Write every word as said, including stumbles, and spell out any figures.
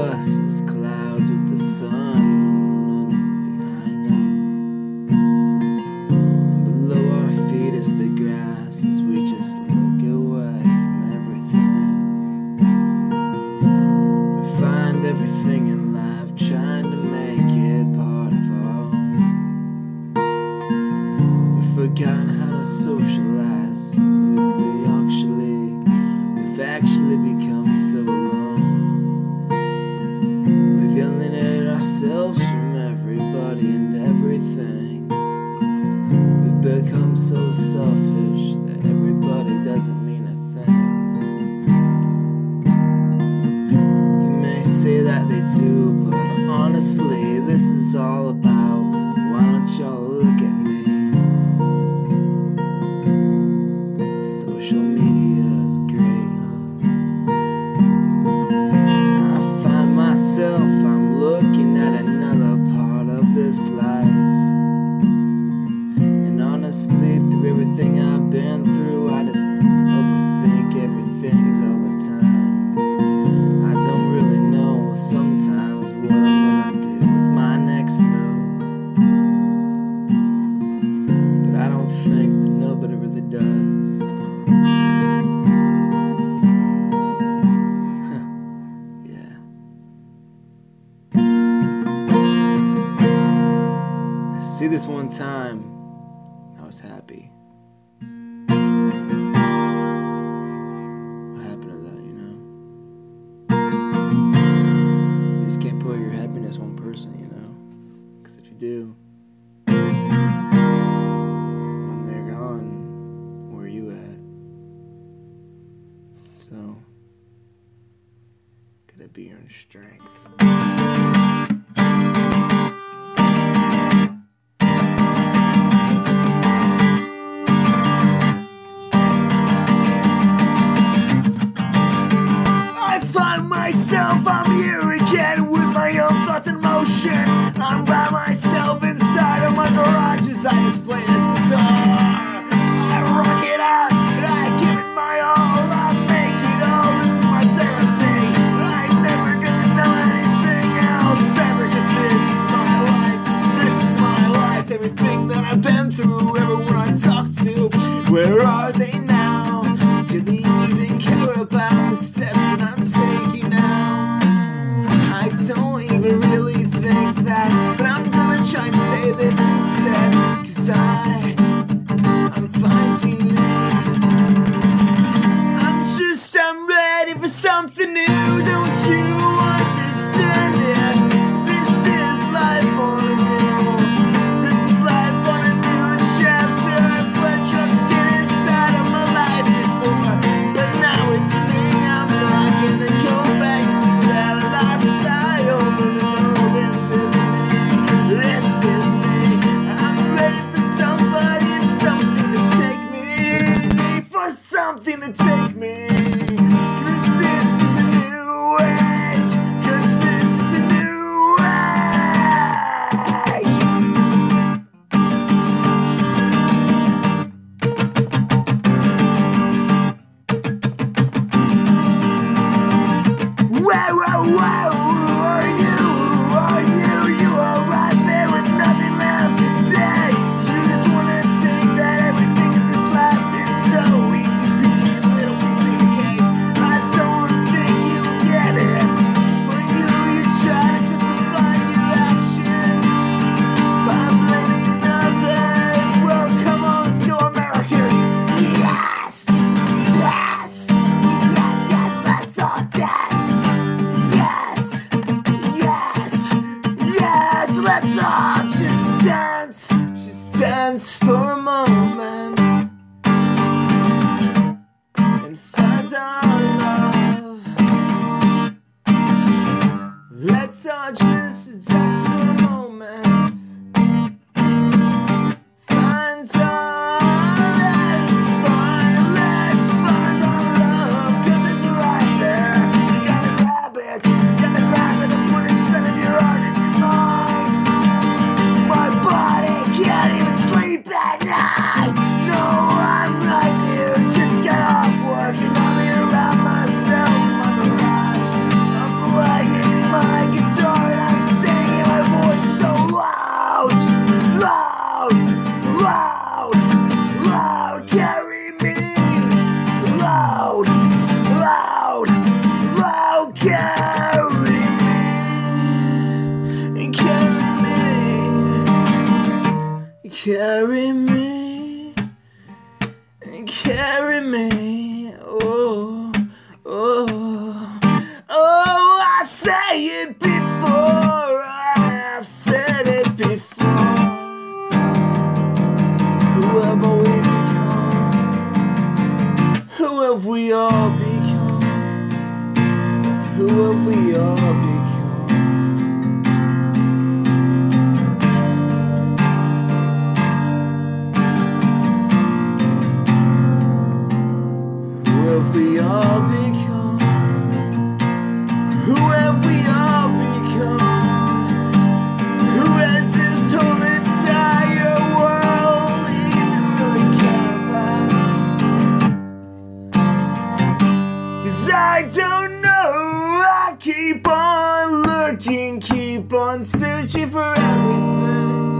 us is clouds with the sun behind them, and below our feet is the grass as we just look away from everything. We find everything in life trying to make it part of our own. We've forgotten how to socialize. We actually, we've actually become so alone. We've alienated ourselves from everybody and everything. We've become so selfish that everybody doesn't mean a thing. You may say that they do, but honestly, this is all about why don't y'all look at me? Social media is great, huh? I find myself, I'm looking at another part of this life. And honestly, through everything I've been through, I just overthink everything's all the time. I don't really know sometimes what I'm gonna do with my next move, but I don't think that nobody really does. Yeah. I see this one time, I was happy. What happened to that, you know? You just can't put your happiness on one person, you know? Because if you do, when they're gone, where are you at? So, could it be your strength? I find myself, I'm here again with my own thoughts and motions. I'm by myself inside of my garage as I display this guitar. I rock it out, I give it my all, I make it all, this is my therapy. I'm never gonna know anything else ever, cause this is my life, this is my life. Everything that I've been through, everyone I talk to, where are they now? Do they even care about the steps that I'm taking now? I don't even really think that, but I'm gonna try and say this instead, cause I, I'm finding it. I'm just, I'm ready for something new, don't you understand this? This is life on a new, this is life on a new chapter. I've let drugs get inside of my life before, but now it's me. I'm not gonna go back to that lifestyle. No, this is me, this is me. I'm ready for somebody and something to take me, for something to take me. Cause this is a new age, cause this is a new age. Whoa, whoa, whoa, are you, are you, you are right there with nothing left to say. You just wanna think that everything in this life is so easy peasy, a little piece of cake. I don't think you get it. For you, you try to justify your actions by blaming others. Well, come on, let's go Americans. Yes, yes, yes, yes, let's all dance. Yes, yes, yes, let's all just dance. Just dance for a moment and find our love. Let's all just dance for a moment. Find our, let's find, let's find our love, cause it's right there. You gotta grab it, you gotta grab it and put it inside of your heart and your mind. My body can't even sleep at night. No, I'm right here, just got off work and I'm here around myself in my garage. I'm playing my carry me, carry me, oh, oh, oh, I say it before, I've said it before. Who have we become? Who have we all become? Who have we all become? Have we all become? Who have we all become? Who has this whole entire world even really care about? 'Cause I don't know, I keep on looking, keep on searching for everything.